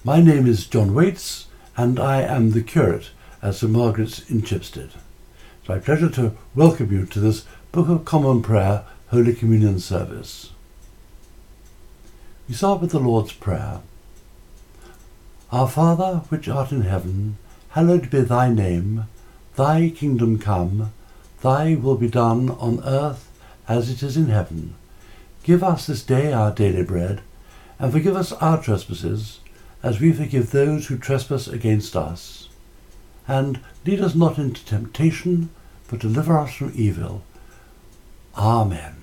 My name is John Waits, and I am the curate at St Margaret's in Chipstead. It's my pleasure to welcome you to this Book of Common Prayer Holy Communion service. We start with the Lord's Prayer. Our Father, which art in heaven, hallowed be thy name. Thy kingdom come, thy will be done on earth as it is in heaven. Give us this day our daily bread, and forgive us our trespasses, as we forgive those who trespass against us. And lead us not into temptation, but deliver us from evil. Amen.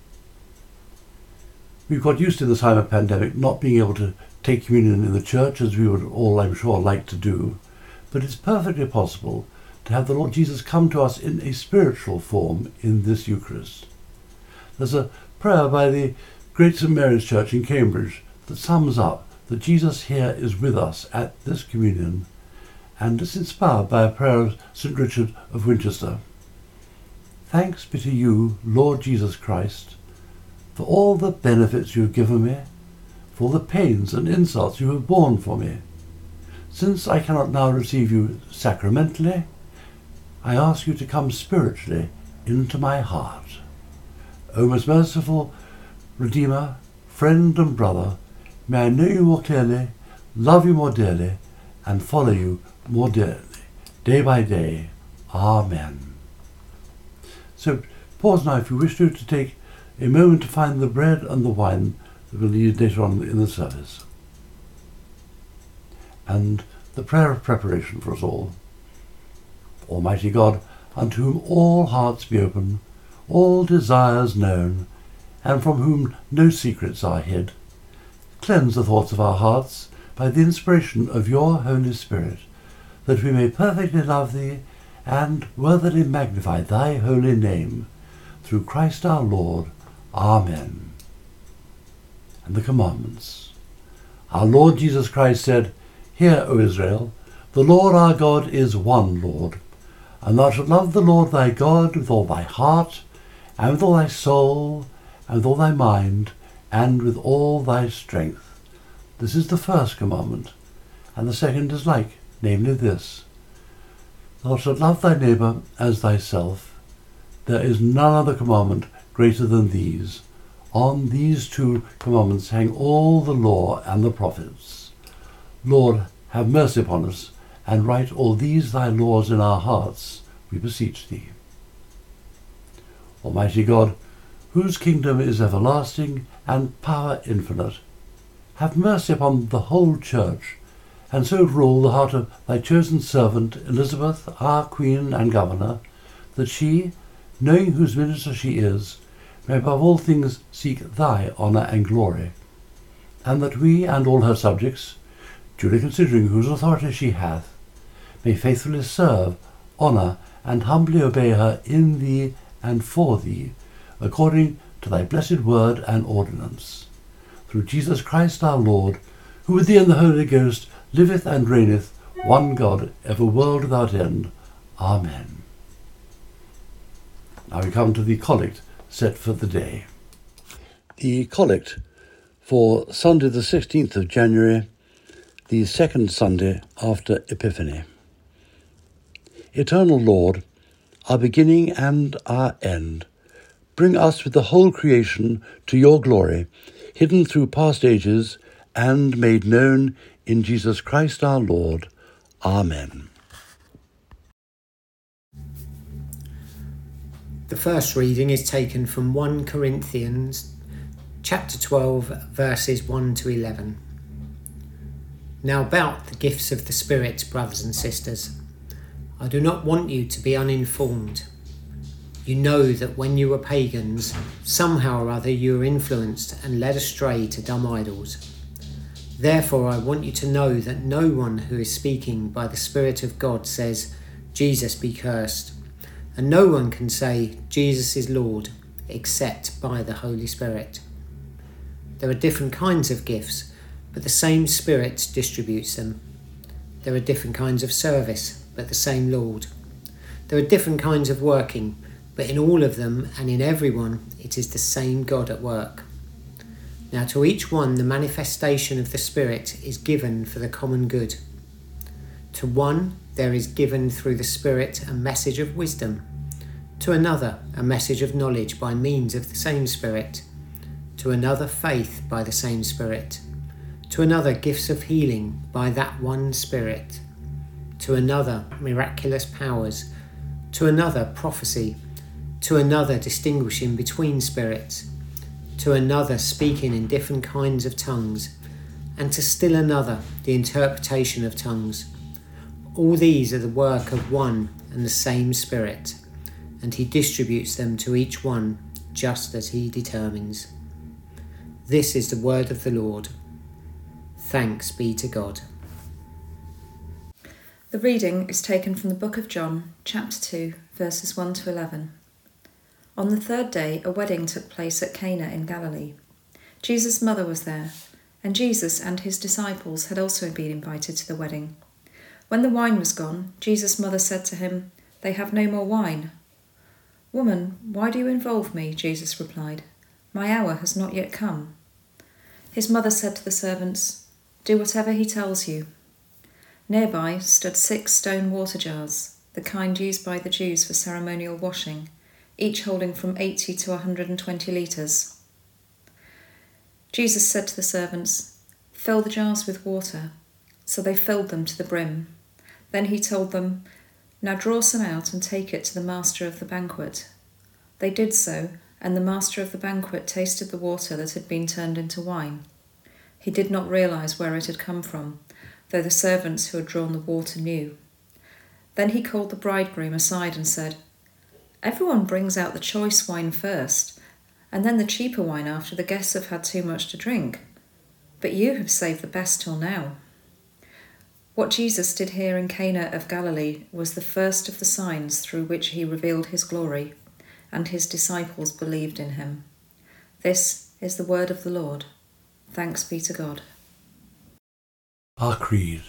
We've got used to this time of pandemic not being able to take communion in the church as we would all, I'm sure, like to do, but it's perfectly possible to have the Lord Jesus come to us in a spiritual form in this Eucharist. There's a prayer by the Great St Mary's Church in Cambridge that sums up that Jesus here is with us at this communion, and it's inspired by a prayer of St Richard of Winchester. Thanks be to you, Lord Jesus Christ, for all the benefits you have given me, for the pains and insults you have borne for me. Since I cannot now receive you sacramentally, I ask you to come spiritually into my heart. O most merciful Redeemer, friend and brother, may I know you more clearly, love you more dearly, and follow you more dearly, day by day. Amen. So pause now if you wish to take a moment to find the bread and the wine that we'll need later on in the service. And the prayer of preparation for us all. Almighty God, unto whom all hearts be open, all desires known, and from whom no secrets are hid, cleanse the thoughts of our hearts by the inspiration of your Holy Spirit, that we may perfectly love thee and worthily magnify thy holy name, through Christ our Lord. Amen. And the commandments. Our Lord Jesus Christ said, Hear, O Israel, the Lord our God is one Lord, and thou shalt love the Lord thy God with all thy heart, and with all thy soul, and with all thy mind, and with all thy strength. This is the first commandment, and the second is like, namely this: Thou shalt love thy neighbour as thyself. There is none other commandment greater than these. On these two commandments hang all the law and the prophets. Lord, have mercy upon us, and write all these thy laws in our hearts, we beseech thee. Almighty God, whose kingdom is everlasting and power infinite, have mercy upon the whole Church, and so rule the heart of thy chosen servant Elizabeth, our Queen and Governor, that she, knowing whose minister she is, may above all things seek thy honour and glory, and that we and all her subjects, duly considering whose authority she hath, may faithfully serve, honour, and humbly obey her in thee and for thee, according to thy blessed word and ordinance. Through Jesus Christ our Lord, who with thee and the Holy Ghost liveth and reigneth, one God, ever world without end. Amen. Now we come to the collect set for the day. The collect for Sunday the 16th of January, the second Sunday after Epiphany. Eternal Lord, our beginning and our end, bring us with the whole creation to your glory, hidden through past ages and made known in Jesus Christ our Lord. Amen. The first reading is taken from 1 Corinthians chapter 12, verses 1 to 11. Now about the gifts of the Spirit, brothers and sisters, I do not want you to be uninformed. You know that when you were pagans, somehow or other you were influenced and led astray to dumb idols. Therefore I want you to know that no one who is speaking by the Spirit of God says, Jesus be cursed. And no one can say, Jesus is Lord, except by the Holy Spirit. There are different kinds of gifts, but the same Spirit distributes them. There are different kinds of service, but the same Lord. There are different kinds of working, but in all of them and in everyone, it is the same God at work. Now to each one the manifestation of the Spirit is given for the common good. To one there is given through the Spirit a message of wisdom, to another a message of knowledge by means of the same Spirit, to another faith by the same Spirit, to another gifts of healing by that one Spirit, to another miraculous powers, to another prophecy, to another distinguishing between spirits, to another speaking in different kinds of tongues, and to still another the interpretation of tongues. All these are the work of one and the same Spirit, and he distributes them to each one just as he determines. This is the word of the Lord. Thanks be to God. The reading is taken from the book of John, chapter 2, verses 1 to 11. On the third day, a wedding took place at Cana in Galilee. Jesus' mother was there, and Jesus and his disciples had also been invited to the wedding. When the wine was gone, Jesus' mother said to him, "They have no more wine." "Woman, why do you involve me?" Jesus replied. "My hour has not yet come." His mother said to the servants, "Do whatever he tells you." Nearby stood 6 stone water jars, the kind used by the Jews for ceremonial washing, each holding from 80 to 120 litres. Jesus said to the servants, "Fill the jars with water." So they filled them to the brim. Then he told them, "Now draw some out and take it to the master of the banquet." They did so, and the master of the banquet tasted the water that had been turned into wine. He did not realize where it had come from, though the servants who had drawn the water knew. Then he called the bridegroom aside and said, "Everyone brings out the choice wine first, and then the cheaper wine after the guests have had too much to drink. But you have saved the best till now." What Jesus did here in Cana of Galilee was the first of the signs through which he revealed his glory, and his disciples believed in him. This is the word of the Lord. Thanks be to God. Our Creed.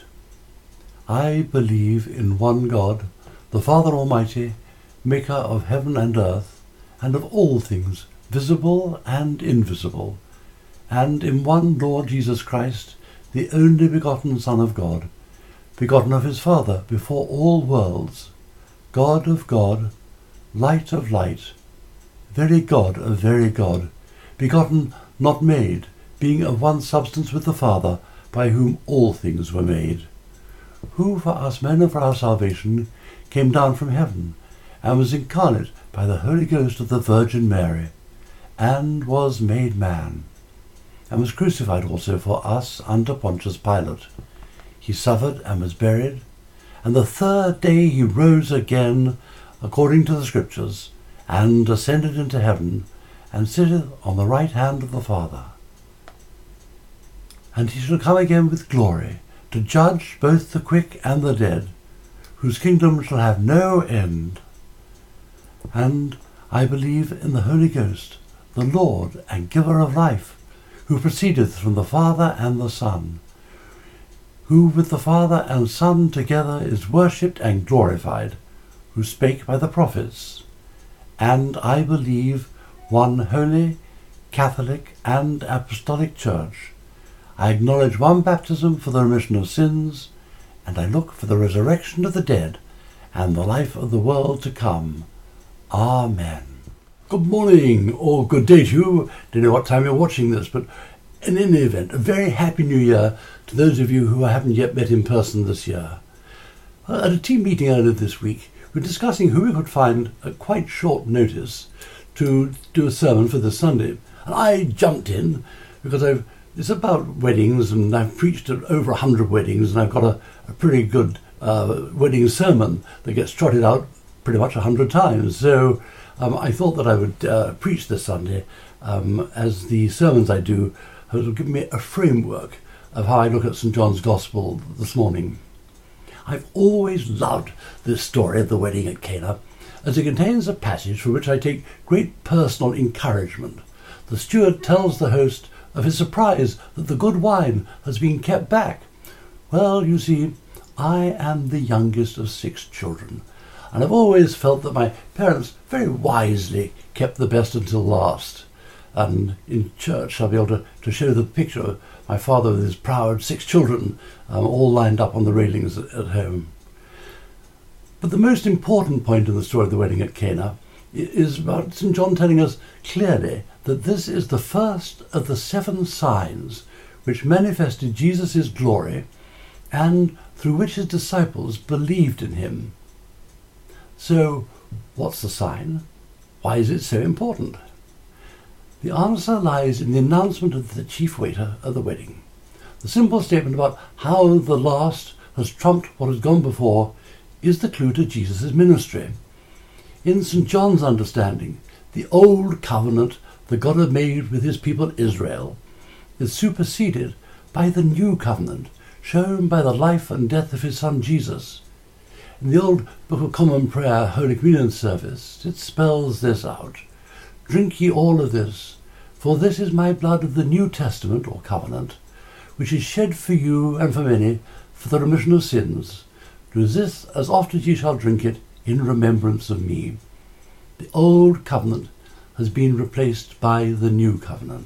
I believe in one God, the Father Almighty, maker of heaven and earth, and of all things, visible and invisible, and in one Lord Jesus Christ, the only begotten Son of God, begotten of his Father before all worlds, God of God, light of light, very God of very God, begotten, not made, being of one substance with the Father, by whom all things were made, who for us men and for our salvation came down from heaven, and was incarnate by the Holy Ghost of the Virgin Mary, and was made man, and was crucified also for us under Pontius Pilate. He suffered and was buried, and the third day he rose again, according to the Scriptures, and ascended into heaven, and sitteth on the right hand of the Father. And he shall come again with glory, to judge both the quick and the dead, whose kingdom shall have no end. And I believe in the Holy Ghost, the Lord and giver of life, who proceedeth from the Father and the Son, who with the Father and Son together is worshipped and glorified, who spake by the prophets. And I believe one holy, Catholic and Apostolic Church. I acknowledge one baptism for the remission of sins, and I look for the resurrection of the dead and the life of the world to come. Amen. Good morning, or good day to you. Don't know what time you're watching this, but in any event, a very happy new year to those of you who I haven't yet met in person this year. At a team meeting earlier this week, we were discussing who we could find at quite short notice to do a sermon for this Sunday. And I jumped in because it's about weddings, and I've preached at over 100 weddings, and I've got a pretty good wedding sermon that gets trotted out pretty much 100 times. So I thought that I would preach this Sunday, as the sermons I do have given me a framework of how I look at St. John's Gospel this morning. I've always loved this story of the wedding at Cana, as it contains a passage from which I take great personal encouragement. The steward tells the host of his surprise that the good wine has been kept back. Well, you see, I am the youngest of 6 children, and I've always felt that my parents very wisely kept the best until last. and in church I'll be able to show the picture of my father with his proud 6 children all lined up on the railings at home. But the most important point in the story of the wedding at Cana is about St. John telling us clearly that this is the first of the 7 signs which manifested Jesus' glory and through which his disciples believed in him. So, what's the sign? Why is it so important? The answer lies in the announcement of the chief waiter at the wedding. The simple statement about how the last has trumped what has gone before is the clue to Jesus' ministry. In St. John's understanding, the old covenant that God had made with his people Israel is superseded by the new covenant shown by the life and death of his son Jesus. In the old Book of Common Prayer Holy Communion service, it spells this out. Drink ye all of this, for this is my blood of the New Testament, or covenant, which is shed for you and for many for the remission of sins. Do this as oft as ye shall drink it in remembrance of me. The old covenant has been replaced by the new covenant.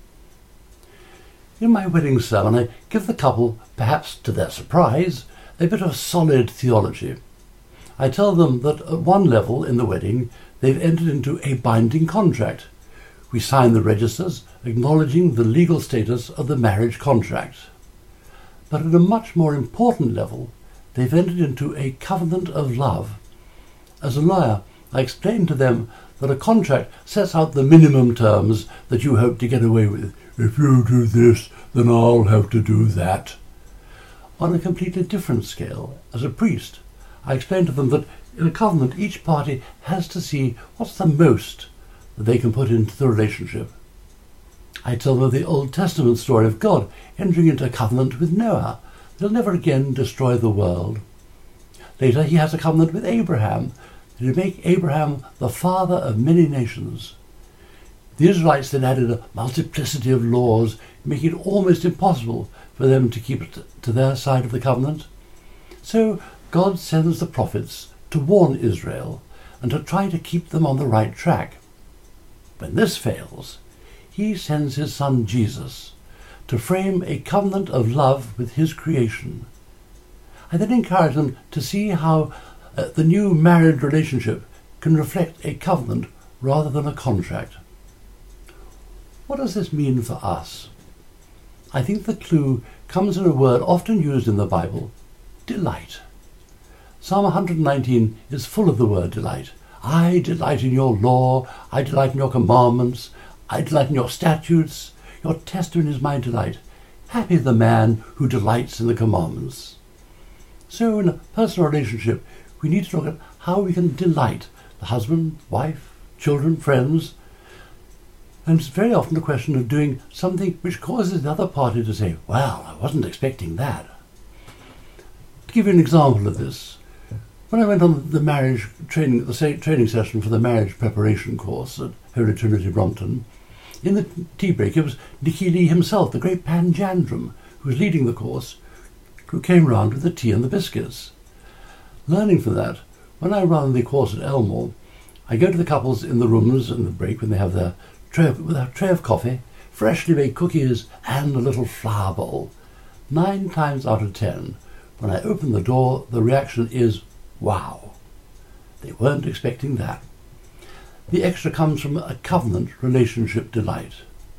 In my wedding sermon, I give the couple, perhaps to their surprise, a bit of solid theology. I tell them that at one level in the wedding, they've entered into a binding contract. We sign the registers acknowledging the legal status of the marriage contract. But at a much more important level, they've entered into a covenant of love. As a lawyer, I explained to them that a contract sets out the minimum terms that you hope to get away with. If you do this, then I'll have to do that. On a completely different scale, as a priest, I explained to them that in a covenant each party has to see what's the most that they can put into the relationship. I tell them of the Old Testament story of God entering into a covenant with Noah that he'll never again destroy the world. Later he has a covenant with Abraham that he'll make Abraham the father of many nations. The Israelites then added a multiplicity of laws, making it almost impossible for them to keep it to their side of the covenant. So God sends the prophets to warn Israel and to try to keep them on the right track. When this fails, he sends his son Jesus to frame a covenant of love with his creation. I then encourage them to see how the new married relationship can reflect a covenant rather than a contract. What does this mean for us? I think the clue comes in a word often used in the Bible, delight. Psalm 119 is full of the word delight. I delight in your law, I delight in your commandments, I delight in your statutes, your testimony is my delight. Happy the man who delights in the commandments. So in a personal relationship, we need to look at how we can delight the husband, wife, children, friends. And it's very often a question of doing something which causes the other party to say, well, I wasn't expecting that. To give you an example of this, when I went on the marriage training, the training session for the marriage preparation course at Holy Trinity Brompton, in the tea break it was Nicky Lee himself, the great Panjandrum, who was leading the course, who came round with the tea and the biscuits. Learning from that, when I run the course at Elmore, I go to the couples in the rooms in the break when they have their with a tray of coffee, freshly baked cookies and a little flower bowl. 9 times out of 10, when I open the door, the reaction is, wow. They weren't expecting that. The extra comes from a covenant relationship delight.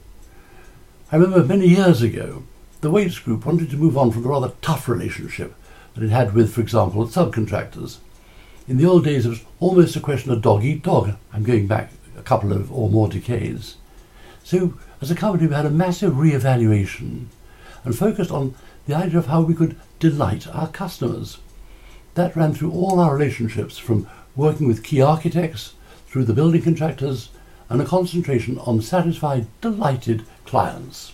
I remember many years ago, the Waits Group wanted to move on from the rather tough relationship that it had with, for example, subcontractors. In the old days, it was almost a question of dog eat dog. I'm going back a couple of or more decades. So, as a company, we had a massive re-evaluation and focused on the idea of how we could delight our customers. That ran through all our relationships, from working with key architects through the building contractors, and a concentration on satisfied, delighted clients.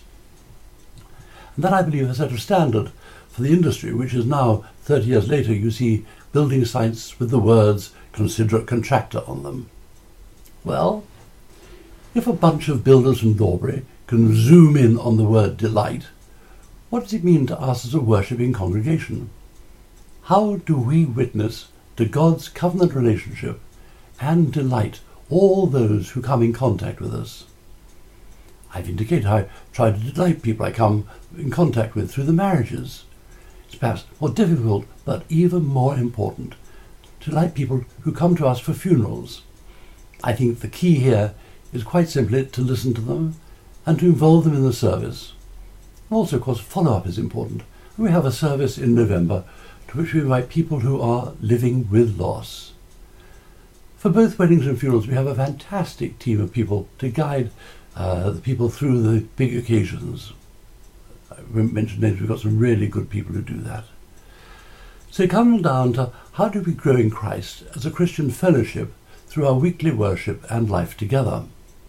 And that, I believe, has set a standard for the industry, which is now, 30 years later, you see building sites with the words "considerate contractor" on them. Well, if a bunch of builders from Norbury can zoom in on the word delight, what does it mean to us as a worshipping congregation? How do we witness to God's covenant relationship and delight all those who come in contact with us? I've indicated how I try to delight people I come in contact with through the marriages. It's perhaps more difficult, but even more important, to delight people who come to us for funerals. I think the key here is quite simply to listen to them and to involve them in the service. Also, of course, follow-up is important. We have a service in November to which we invite people who are living with loss. For both weddings and funerals, we have a fantastic team of people to guide the people through the big occasions. I won't mention names, we've got some really good people who do that. So coming down to how do we grow in Christ as a Christian fellowship through our weekly worship and life together?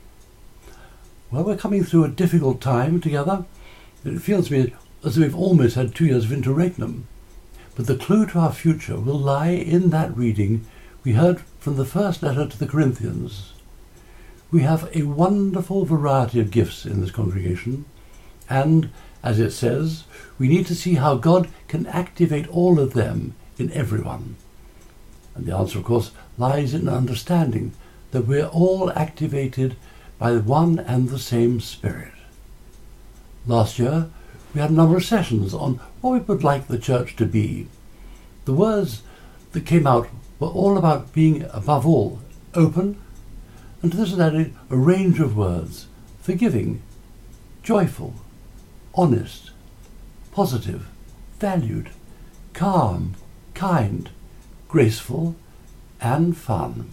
Well, we're coming through a difficult time together. It feels to me as though we've almost had 2 years of interregnum. But the clue to our future will lie in that reading we heard from the first letter to the Corinthians. We have a wonderful variety of gifts in this congregation, and, as it says, we need to see how God can activate all of them in everyone. And the answer, of course, lies in understanding that we're all activated by one and the same Spirit. Last year, we had a number of sessions on what we would like the church to be. The words that came out were all about being, above all, open, and to this is added a range of words: forgiving, joyful, honest, positive, valued, calm, kind, graceful, and fun.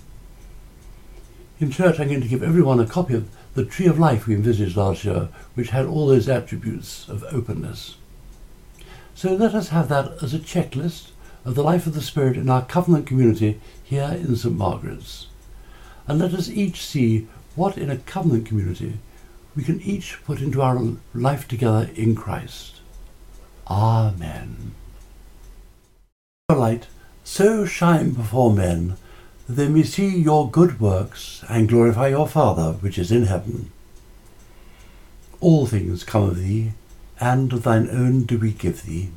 In church, I'm going to give everyone a copy of the Tree of Life we envisaged last year, which had all those attributes of openness. So let us have that as a checklist of the life of the Spirit in our covenant community here in St. Margaret's. And let us each see what in a covenant community we can each put into our life together in Christ. Amen. Your light so shine before men, that they may see your good works and glorify your Father which is in heaven. All things come of thee, and of thine own do we give thee.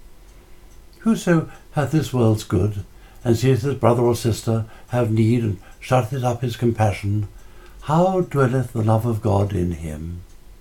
Whoso hath this world's good, and seeth his brother or sister have need, and shutteth up his compassion, how dwelleth the love of God in him?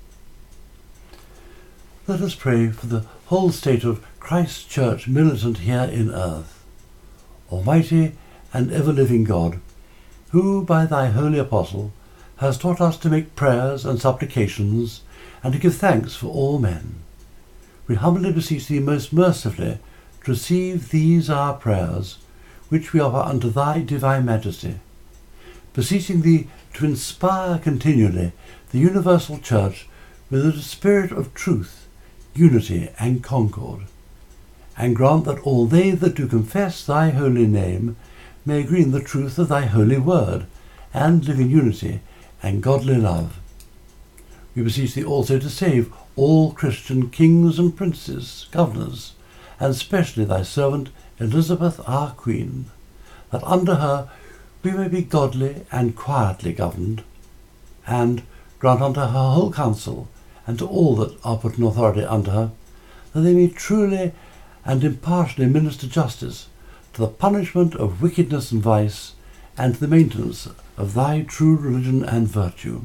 Let us pray for the whole state of Christ's Church militant here in earth. Almighty and ever-living God, who by thy holy apostle hast taught us to make prayers and supplications, and to give thanks for all men, we humbly beseech thee most mercifully to receive these our prayers, which we offer unto thy divine majesty, beseeching thee to inspire continually the universal church with a spirit of truth, unity, and concord, and grant that all they that do confess thy holy name may agree in the truth of thy holy word, and live in unity and godly love. We beseech thee also to save all Christian kings and princes, governors, and specially thy servant Elizabeth our Queen, that under her we may be godly and quietly governed, and grant unto her whole council, and to all that are put in authority under her, that they may truly and impartially minister justice to the punishment of wickedness and vice, and to the maintenance of thy true religion and virtue.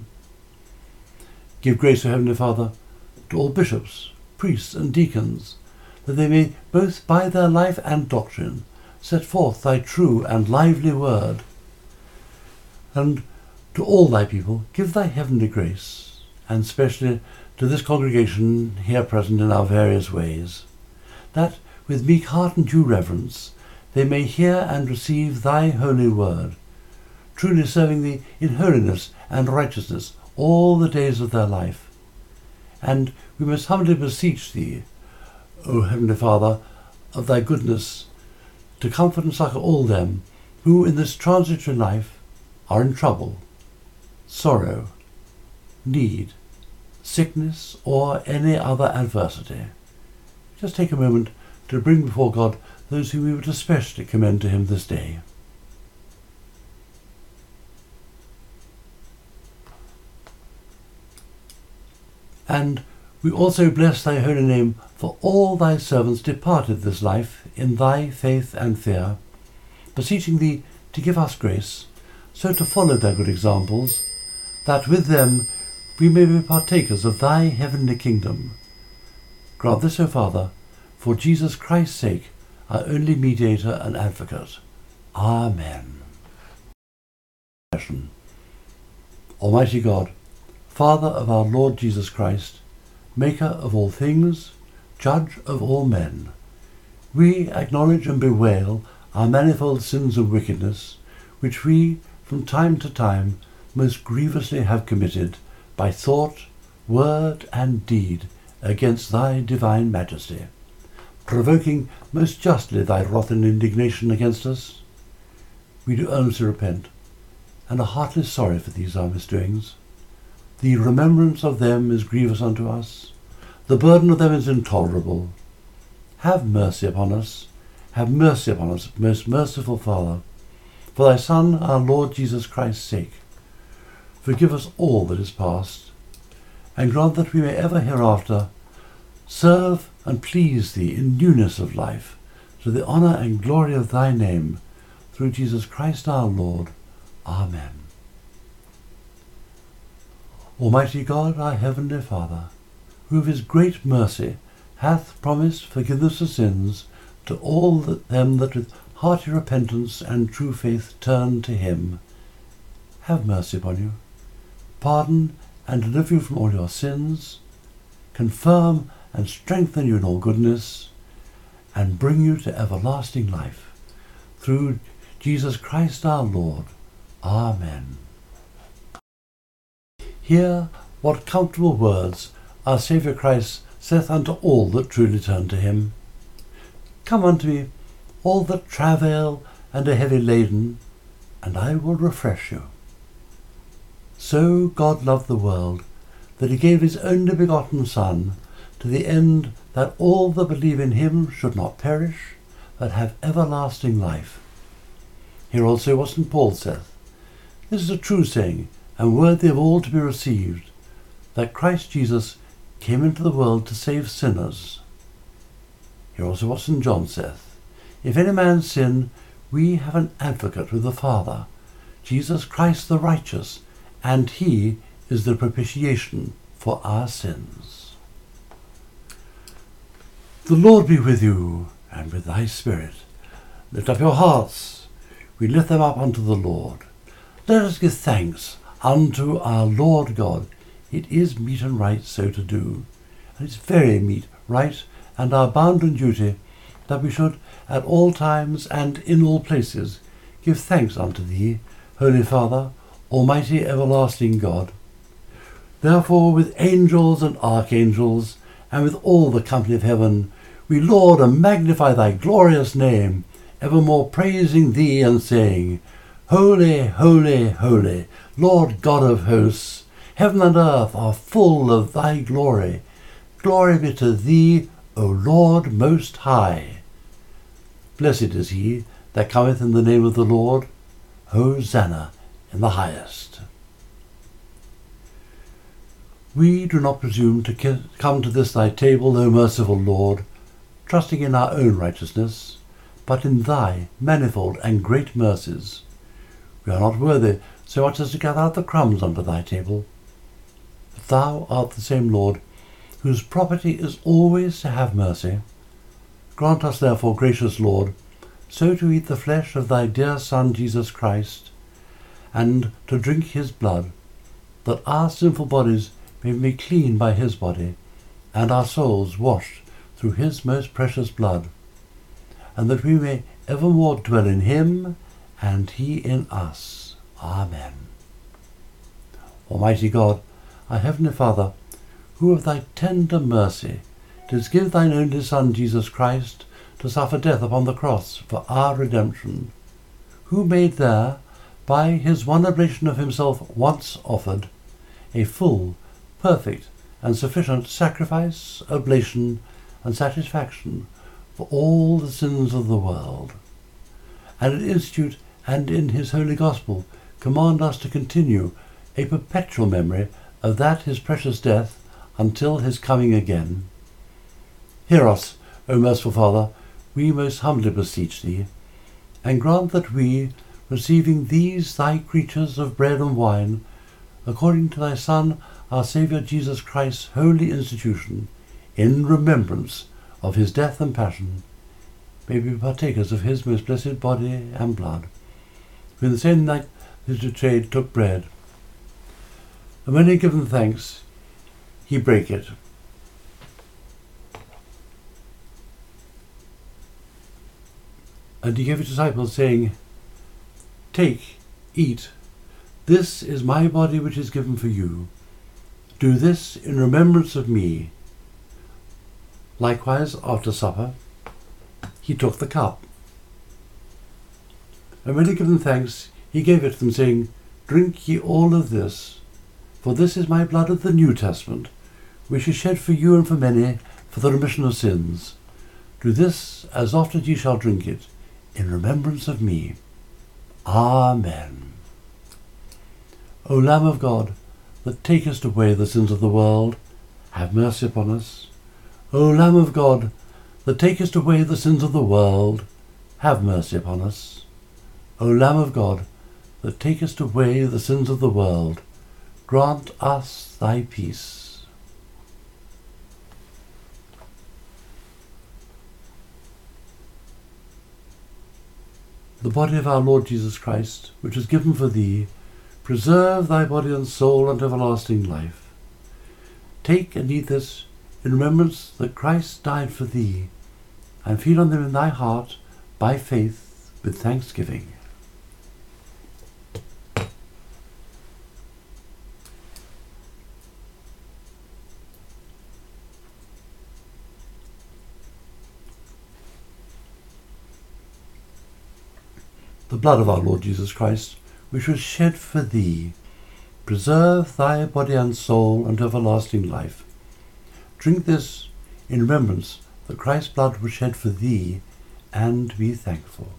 Give grace, O Heavenly Father, to all bishops, priests, and deacons, that they may both by their life and doctrine set forth thy true and lively word. And to all thy people give thy heavenly grace, and specially to this congregation here present in our various ways, that with meek heart and due reverence they may hear and receive thy holy word, truly serving thee in holiness and righteousness all the days of their life. And we most humbly beseech thee, O Heavenly Father, of thy goodness, to comfort and succour all them who in this transitory life are in trouble, sorrow, need, sickness, or any other adversity. Just take a moment to bring before God those whom we would especially commend to him this day. And we also bless thy holy name for all thy servants departed this life in thy faith and fear, beseeching thee to give us grace, so to follow their good examples, that with them we may be partakers of thy heavenly kingdom. Grant this, O Father, for Jesus Christ's sake, our only mediator and advocate. Amen. Almighty God, Father of our Lord Jesus Christ, maker of all things, judge of all men, we acknowledge and bewail our manifold sins and wickedness, which we, from time to time, most grievously have committed by thought, word, and deed against thy divine majesty, provoking most justly thy wrath and indignation against us. We do earnestly repent, and are heartily sorry for these our misdoings. The remembrance of them is grievous unto us, the burden of them is intolerable. Have mercy upon us, most merciful Father, for thy Son, our Lord Jesus Christ's sake. Forgive us all that is past, and grant that we may ever hereafter serve and please thee in newness of life, to the honour and glory of thy name, through Jesus Christ our Lord. Amen. Almighty God, our heavenly Father, who of his great mercy hath promised forgiveness of sins to all them that with hearty repentance and true faith turn to him, have mercy upon you, pardon and deliver you from all your sins, confirm and strengthen you in all goodness, and bring you to everlasting life, through Jesus Christ our Lord. Amen. Hear what comfortable words our Saviour Christ saith unto all that truly turn to him. Come unto me, all that travail and are heavy laden, and I will refresh you. So God loved the world, that he gave his only begotten Son, to the end that all that believe in him should not perish, but have everlasting life. Here also what St. Paul saith, This is a true saying, and worthy of all to be received, that Christ Jesus came into the world to save sinners. Here also what St. John saith, If any man sin, we have an advocate with the Father, Jesus Christ the righteous, and he is the propitiation for our sins. The Lord be with you, and with thy spirit. Lift up your hearts. We lift them up unto the Lord. Let us give thanks unto our Lord God. It is meet and right so to do, and it's very meet, right, and our bounden duty, that we should at all times and in all places give thanks unto thee, Holy Father, Almighty everlasting God. Therefore with angels and archangels, and with all the company of heaven, we laud and magnify thy glorious name, evermore praising thee and saying, Holy, holy, holy, Lord God of hosts, heaven and earth are full of thy glory. Glory be to thee, O Lord most high. Blessed is he that cometh in the name of the Lord. Hosanna in the highest. We do not presume to come to this thy table, O merciful Lord, trusting in our own righteousness, but in thy manifold and great mercies. We are not worthy so much as to gather out the crumbs under thy table. But thou art the same Lord, whose property is always to have mercy. Grant us therefore, gracious Lord, so to eat the flesh of thy dear Son Jesus Christ, and to drink his blood, that our sinful bodies may be made clean by his body, and our souls washed through his most precious blood, and that we may evermore dwell in him, and he in us. Amen. Almighty God, our heavenly Father, who of thy tender mercy didst give thine only Son Jesus Christ to suffer death upon the cross for our redemption, who made there, by his one oblation of himself once offered, a full, perfect, and sufficient sacrifice, oblation, and satisfaction for all the sins of the world, and in institute and in his holy gospel command us to continue a perpetual memory of that his precious death until his coming again. Hear us, O merciful Father, we most humbly beseech thee, and grant that we, receiving these thy creatures of bread and wine, according to thy Son, our Saviour Jesus Christ's holy institution, in remembrance of his death and passion, may be partakers of his most blessed body and blood. Who in the same night he was betrayed took bread, and when he had given thanks, he brake it. And he gave his disciples, saying, Take, eat, this is my body which is given for you. Do this in remembrance of me. Likewise, after supper, he took the cup. And when he had given thanks, he gave it to them, saying, Drink ye all of this, for this is my blood of the New Testament, which is shed for you and for many for the remission of sins. Do this as often as ye shall drink it, in remembrance of me. Amen. O Lamb of God, that takest away the sins of the world, have mercy upon us. O Lamb of God, that takest away the sins of the world, have mercy upon us. O Lamb of God, that takest away the sins of the world, grant us thy peace. The body of our Lord Jesus Christ, which was given for thee, preserve thy body and soul unto everlasting life. Take and eat this in remembrance that Christ died for thee, and feed on them in thy heart by faith with thanksgiving. The blood of our Lord Jesus Christ, which was shed for thee, preserve thy body and soul unto everlasting life. Drink this in remembrance that Christ's blood was shed for thee, and be thankful.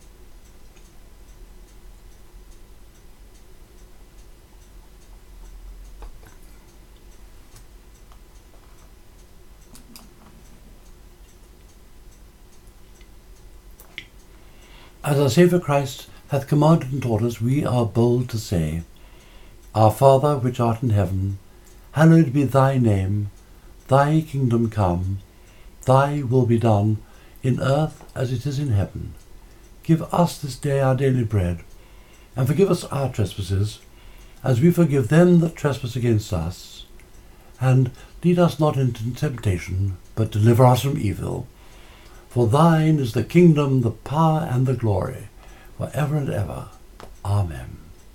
As our Saviour Christ hath commanded and taught us, we are bold to say, Our Father, which art in heaven, hallowed be thy name. Thy kingdom come, thy will be done, in earth as it is in heaven. Give us this day our daily bread, and forgive us our trespasses, as we forgive them that trespass against us. And lead us not into temptation, but deliver us from evil. For thine is the kingdom, the power, and the glory, for ever and ever. Amen.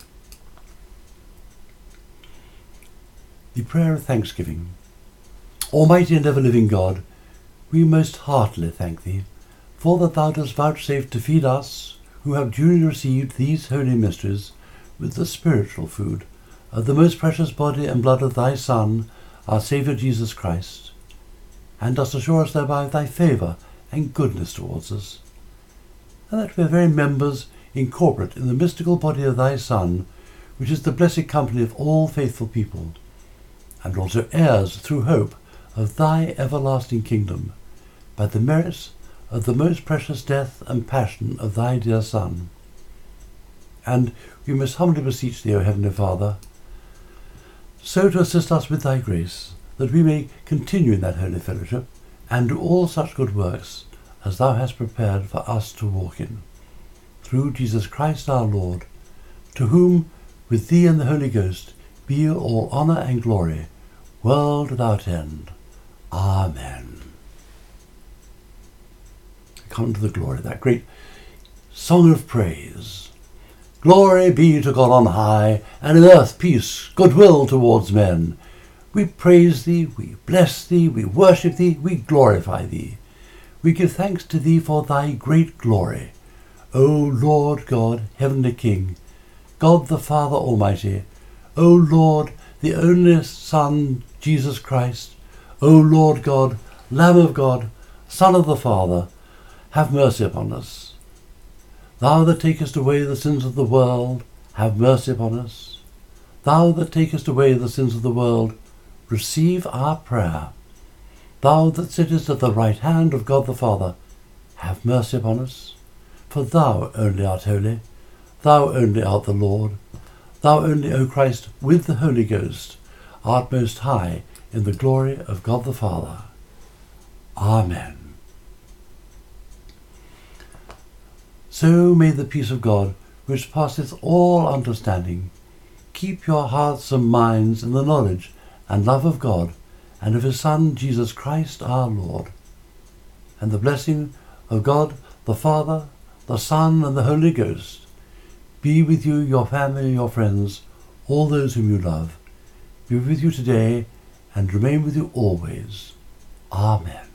The prayer of thanksgiving. Almighty and ever-living God, we most heartily thank thee, for that thou dost vouchsafe to feed us, who have duly received these holy mysteries, with the spiritual food of the most precious body and blood of thy Son, our Saviour Jesus Christ, and dost assure us thereby of thy favour and goodness towards us, and that we are very members incorporate in the mystical body of thy Son, which is the blessed company of all faithful people, and also heirs through hope of thy everlasting kingdom, by the merits of the most precious death and passion of thy dear Son. And we most humbly beseech thee, O Heavenly Father, so to assist us with thy grace, that we may continue in that holy fellowship, and do all such good works as thou hast prepared for us to walk in. Through Jesus Christ our Lord, to whom, with thee and the Holy Ghost, be all honour and glory, world without end. Amen. Come to the glory, that great song of praise. Glory be to God on high, and in earth peace, goodwill towards men. We praise thee, we bless thee, we worship thee, we glorify thee. We give thanks to thee for thy great glory. O Lord God, heavenly King, God the Father Almighty, O Lord, the only Son, Jesus Christ, O Lord God, Lamb of God, Son of the Father, have mercy upon us. Thou that takest away the sins of the world, have mercy upon us. Thou that takest away the sins of the world, receive our prayer. Thou that sittest at the right hand of God the Father, have mercy upon us. For thou only art holy, thou only art the Lord, thou only, O Christ, with the Holy Ghost, art most high in the glory of God the Father. Amen. So may the peace of God, which passeth all understanding, keep your hearts and minds in the knowledge and love of God and of his Son, Jesus Christ our Lord. And the blessing of God, the Father, the Son, and the Holy Ghost be with you, your family, your friends, all those whom you love, be with you today and remain with you always. Amen.